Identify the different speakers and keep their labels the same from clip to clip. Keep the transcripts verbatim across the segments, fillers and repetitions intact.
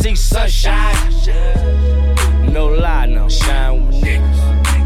Speaker 1: see sunshine. No lie, no shine with niggas.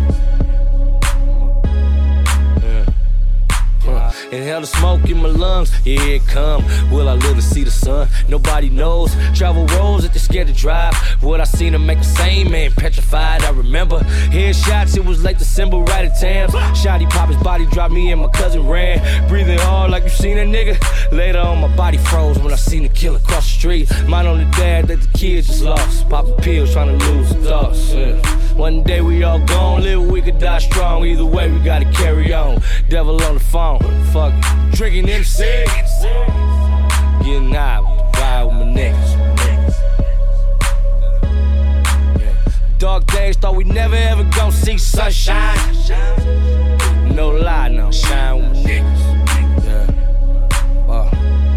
Speaker 1: Inhale the smoke in my lungs, yeah, it come. Will I live to see the sun? Nobody knows. Travel roads that they scared to drive. What I seen to make the same man petrified. I remember headshots, it was late December, right at Tams. Shotty pop his body, dropped me and my cousin ran. Breathing hard like you seen a nigga. Later on, my body froze when I seen the killer cross the street. Mine on the dad that the kids just lost. Popping pills, trying to lose the thoughts. Yeah. One day we all gone, live we could die strong. Either way, we gotta carry on. Devil on the phone, fuck it. Drinking M C, getting high, ride with my niggas. Dark days, thought we never ever gon' see sunshine. No lie, no shine with my niggas. Yeah. Uh.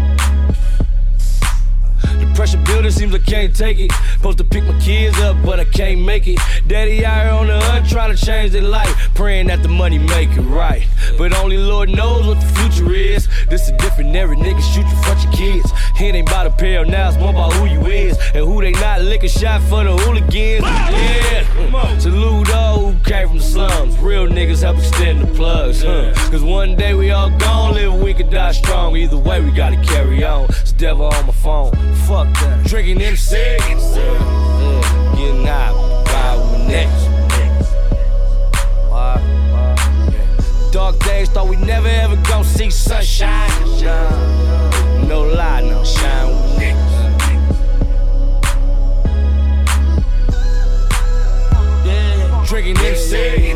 Speaker 1: The pressure building seems I can't take it. Supposed to pick my kids up, but I can't make it. Daddy out here on the hunt trying to change their life, praying that the money make it right. But only Lord knows what the future is. This a different era, niggas shoot you for your kids. It ain't about a pair, now it's more about who you is and who they not. Lick a shot for the hooligans. Yeah, salute all who came from the slums. Real niggas help extend the plugs, huh? Cause one day we all gone, live we could die strong. Either way, we gotta carry on. It's devil on my phone, fuck that. Drinking M C, yeah, getting high, ride with my niggas. Dark days, thought we never ever gon' see sunshine. No lie, no shine with niggas. Yeah. Drinking M C,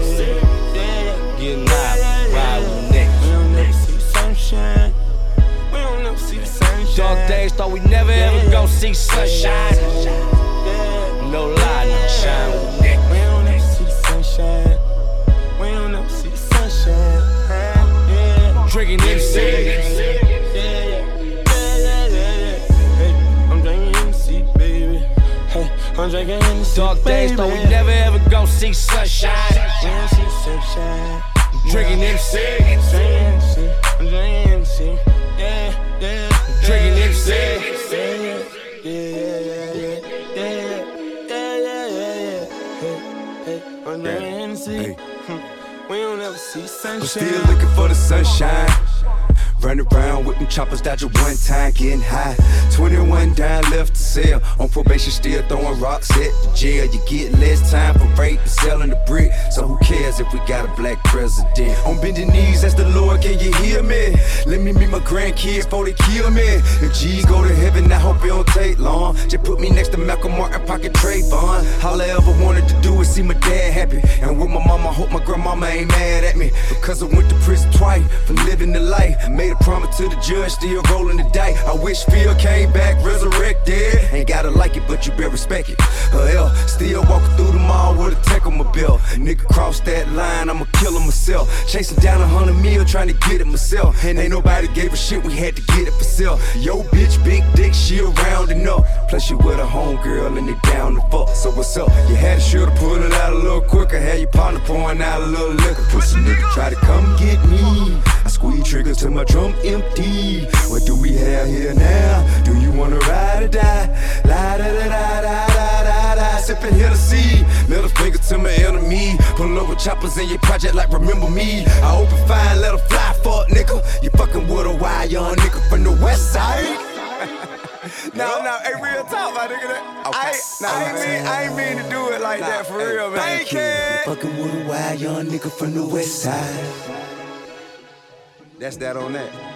Speaker 1: getting high, ride with niggas.
Speaker 2: We don't never see the sunshine. We don't never see the sunshine.
Speaker 1: Dark days, thought we never ever gon' see sunshine. No lie, no shine with niggas.
Speaker 2: We don't never see the sunshine. We don't never see the sunshine. Yeah.
Speaker 1: Drinking M C.
Speaker 2: Yeah, yeah, yeah, yeah. Hey, I'm drinking M C, baby. Hey, I'm drinking M C,
Speaker 1: Dark days, thought we never ever gon' see sunshine.
Speaker 2: We don't see sunshine.
Speaker 1: Drinking M C.
Speaker 2: I'm drinking M C. I'm drinking M C. Yeah, yeah.
Speaker 1: Drinking M C.
Speaker 2: Yeah, yeah, yeah, yeah, yeah, yeah, yeah, yeah. Hey, hey, I'm drinking M C.
Speaker 3: Hey.
Speaker 2: We don't ever see sunshine.
Speaker 3: I'm still looking for the sunshine. Run around with them choppers, dodge it one time, getting high. twenty-one down, left to sell. On probation, still throwing rocks at the jail. You get less time for rape and selling the brick. So who cares if we got a black president? On bending knees, that's the Lord, can you hear me? Let me meet my grandkids before they kill me. If G's go to heaven, I hope it don't take long. Just put me next to Malcolm Martin, pocket Trayvon. All I ever wanted to do is see my dad happy. And with my mama, I hope my grandmama ain't mad at me. Because I went to prison twice for living the life. Made a promise to the judge, still rolling the dice. I wish Phil came back resurrected. Ain't gotta like it, but you better respect it. Or else, still walking through the mall with a tech on my belt. Nigga cross that line, I'ma kill him myself. Chasing down a hundred mil, trying to get it myself. And ain't nobody gave a shit, we had to get it for sale. Yo, bitch, big dick, she around enough. Plus you with a homegirl and they down to fuck. So what's up? You had to sure to pull it out a little quicker. Had your partner pouring out a little liquor. Pussy nigga try to come get me. I squeeze triggers till my drum empty. What do we have here now? Do you wanna ride or die? La da da da da da da da. Sippin' Hennessy, middle finger to my enemy. Pull over choppers in your project like remember me. I open fire, let her fly, fuck nigga. You fucking with a wild young nigga from the west side. No, no, hey, real talk, my nigga. That, okay. I, nah, I, ain't mean, I ain't mean to do it like nah, that for hey, real, man. Thank you. You fucking with a wild young nigga from the west side. That's that on that.